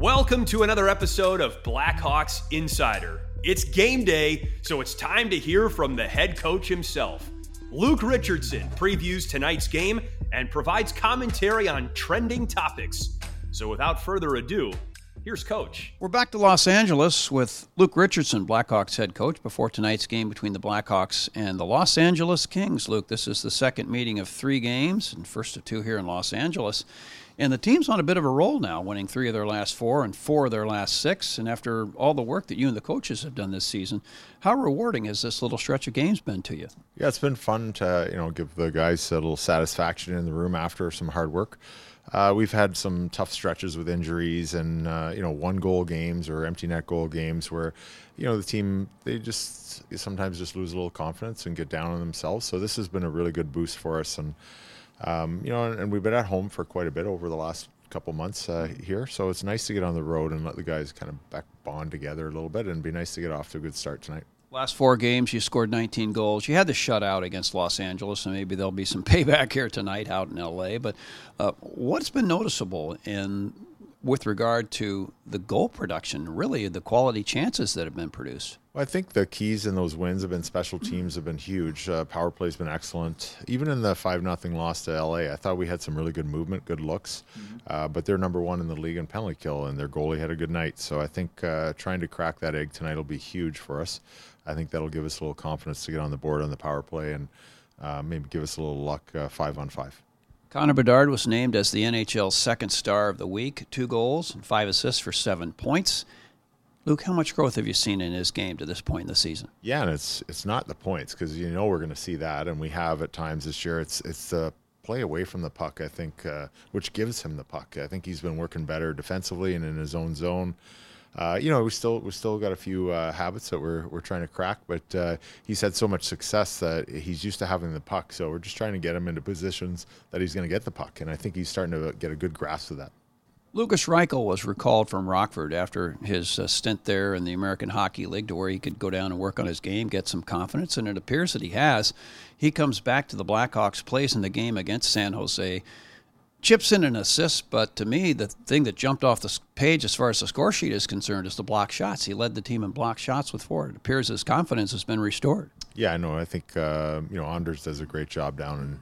Welcome to another episode of Blackhawks Insider. It's game day, so it's time to hear from the head coach himself. Luke Richardson previews tonight's game and provides commentary on trending topics. So without further ado, here's Coach. We're back to Los Angeles with Luke Richardson, Blackhawks head coach, before tonight's game between the Blackhawks and the Los Angeles Kings. Luke, this is the second meeting of 3 games, and first of 2 here in Los Angeles. And the team's on a bit of a roll now, winning 3 of their last 4 and 4 of their last 6. And after all the work that you and the coaches have done this season, how rewarding has this little stretch of games been to you? Yeah, it's been fun to give the guys a little satisfaction in the room after some hard work. We've had some tough stretches with injuries and one-goal games or empty net goal games where the team, they just sometimes just lose a little confidence and get down on themselves. So this has been a really good boost for us, and and we've been at home for quite a bit over the last couple months here. So it's nice to get on the road and let the guys kind of back bond together a little bit, and be nice to get off to a good start tonight. Last 4 games, you scored 19 goals. You had the shutout against Los Angeles, and maybe there'll be some payback here tonight out in L.A. But what's been noticeable with regard to the goal production, really the quality chances that have been produced? Well, I think the keys in those wins have been special teams have been huge. Power play's been excellent. Even in the 5-0 loss to L.A., I thought we had some really good movement, good looks. But they're number 1 in the league in penalty kill, and their goalie had a good night. So I think trying to crack that egg tonight will be huge for us. I think that'll give us a little confidence to get on the board on the power play and maybe give us a little luck 5-on-5. Connor Bedard was named as the NHL's second star of the week, 2 goals and 5 assists for 7 points. Luke, how much growth have you seen in his game to this point in the season? Yeah, and it's not the points, because we're going to see that, and we have at times this year. It's the play away from the puck, I think, which gives him the puck. I think he's been working better defensively and in his own zone. We still got a few habits that we're trying to crack, but he's had so much success that he's used to having the puck. So we're just trying to get him into positions that he's going to get the puck, and I think he's starting to get a good grasp of that. Lucas Reichel was recalled from Rockford after his stint there in the American Hockey League, to where he could go down and work on his game, get some confidence, and it appears that he has. He comes back to the Blackhawks, plays in the game against San Jose, chips in an assist, but to me, the thing that jumped off the page as far as the score sheet is concerned is the block shots. He led the team in block shots with 4. It appears his confidence has been restored. Yeah, I know. I think Anders does a great job down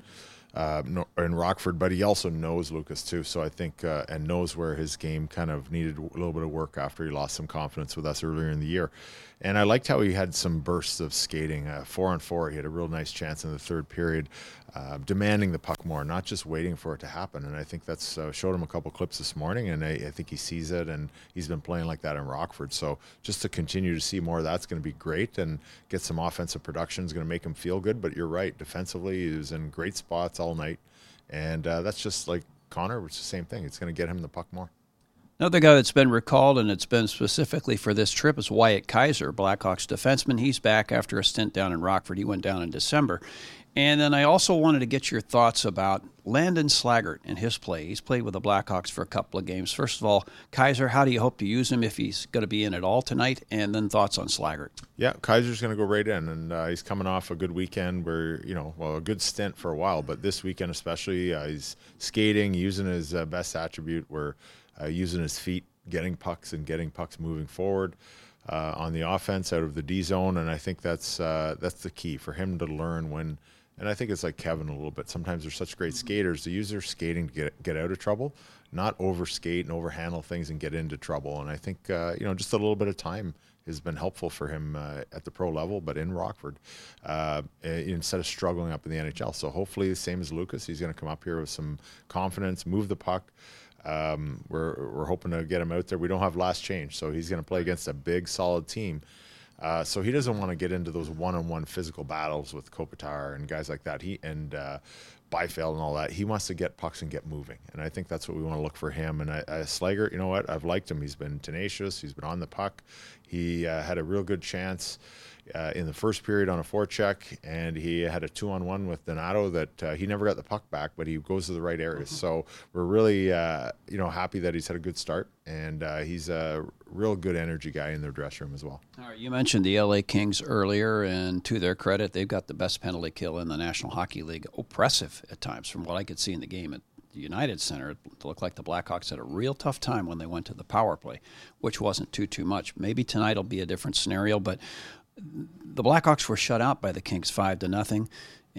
in Rockford, but he also knows Lucas too. So I think and knows where his game kind of needed a little bit of work after he lost some confidence with us earlier in the year. And I liked how he had some bursts of skating. 4-on-4, he had a real nice chance in the third period, demanding the puck more, not just waiting for it to happen. And I think that's showed him a couple clips this morning, and I think he sees it, and he's been playing like that in Rockford. So just to continue to see more of that's going to be great, and get some offensive production is going to make him feel good. But you're right, defensively, he was in great spots all night. And that's just like Connor, which is the same thing. It's going to get him the puck more. Another guy that's been recalled, and it's been specifically for this trip, is Wyatt Kaiser, Blackhawks defenseman. He's back after a stint down in Rockford. He went down in December. And then I also wanted to get your thoughts about Landon Slaggert and his play. He's played with the Blackhawks for a couple of games. First of all, Kaiser, how do you hope to use him if he's going to be in at all tonight? And then thoughts on Slaggert. Yeah, Kaiser's going to go right in, and he's coming off a good weekend where, a good stint for a while, but this weekend especially, he's skating, using his best attribute, where using his feet, getting pucks moving forward on the offense out of the D zone, and I think that's the key for him to learn when. And I think it's like Kevin a little bit. Sometimes they're such great skaters to use their skating to get out of trouble, not overskate and overhandle things and get into trouble. And I think just a little bit of time has been helpful for him at the pro level, but in Rockford, instead of struggling up in the NHL. So hopefully, the same as Lucas, he's going to come up here with some confidence, move the puck. We're hoping to get him out there. We don't have last change, so he's going to play against a big, solid team. So he doesn't want to get into those one-on-one physical battles with Kopitar and guys like that. Byfield and all that. He wants to get pucks and get moving, and I think that's what we want to look for him. And Slaggert, you know what? I've liked him. He's been tenacious. He's been on the puck. He had a real good chance in the first period on a forecheck, and he had a 2-on-1 with Donato that he never got the puck back, but he goes to the right areas. So we're really happy that he's had a good start, and he's a real good energy guy in their dressing room as well. All right, you mentioned the LA Kings earlier, and to their credit, they've got the best penalty kill in the National Hockey League. Oppressive at times, from what I could see in the game. United Center, it looked like the Blackhawks had a real tough time when they went to the power play, which wasn't too much. Maybe tonight will be a different scenario, but the Blackhawks were shut out by the Kings 5-0,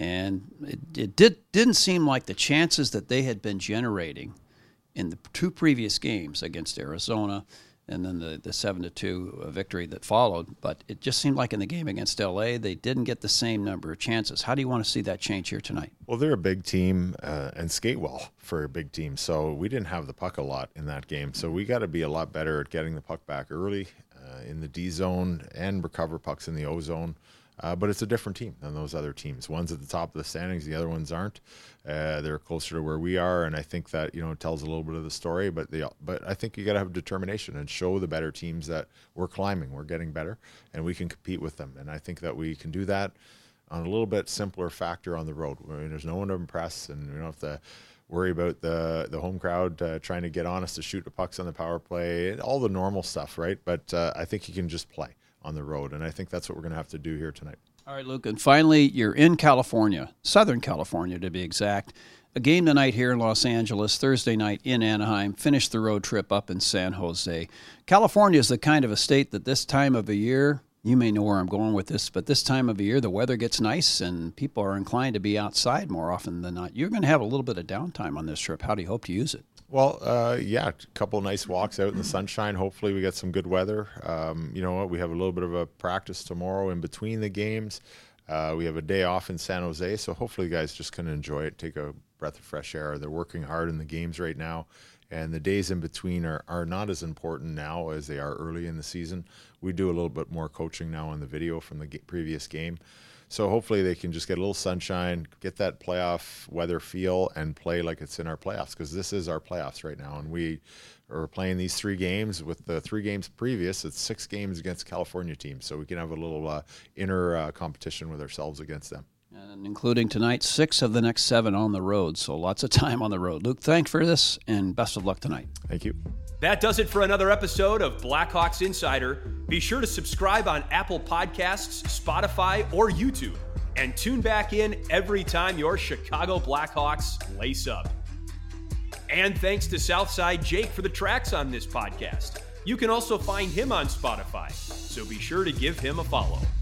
and it didn't seem like the chances that they had been generating in the two previous games against Arizona and then the 7-2 victory that followed. But it just seemed like in the game against LA, they didn't get the same number of chances. How do you want to see that change here tonight? Well, they're a big team and skate well for a big team. So we didn't have the puck a lot in that game. So we got to be a lot better at getting the puck back early in the D zone and recover pucks in the O zone. But it's a different team than those other teams. One's at the top of the standings, the other ones aren't. They're closer to where we are, and I think that it tells a little bit of the story. But I think you got to have determination and show the better teams that we're climbing, we're getting better, and we can compete with them. And I think that we can do that on a little bit simpler factor on the road. I mean, there's no one to impress, and we don't have to worry about the home crowd trying to get on us to shoot the pucks on the power play, and all the normal stuff, right? But I think you can just play on the road, and I think that's what we're going to have to do here tonight. All right, Luke, and finally, you're in California, Southern California to be exact. A game tonight here in Los Angeles, Thursday night in Anaheim, finish the road trip up in San Jose. California is the kind of a state that this time of the year, you may know where I'm going with this, but this time of the year, the weather gets nice and people are inclined to be outside more often than not. You're going to have a little bit of downtime on this trip. How do you hope to use it? Well, a couple nice walks out in the sunshine. Hopefully we get some good weather. You know what? We have a little bit of a practice tomorrow in between the games. We have a day off in San Jose, so hopefully you guys just can enjoy it, take a breath of fresh air. They're working hard in the games right now, and the days in between are not as important now as they are early in the season. We do a little bit more coaching now on the video from the previous game. So hopefully they can just get a little sunshine, get that playoff weather feel, and play like it's in our playoffs, because this is our playoffs right now. And we are playing these 3 games. With the 3 games previous, it's 6 games against California teams. So we can have a little inner competition with ourselves against them. And including tonight, 6 of the next 7 on the road. So lots of time on the road. Luke, thanks for this, and best of luck tonight. Thank you. That does it for another episode of Blackhawks Insider. Be sure to subscribe on Apple Podcasts, Spotify, or YouTube, and tune back in every time your Chicago Blackhawks lace up. And thanks to Southside Jake for the tracks on this podcast. You can also find him on Spotify, so be sure to give him a follow.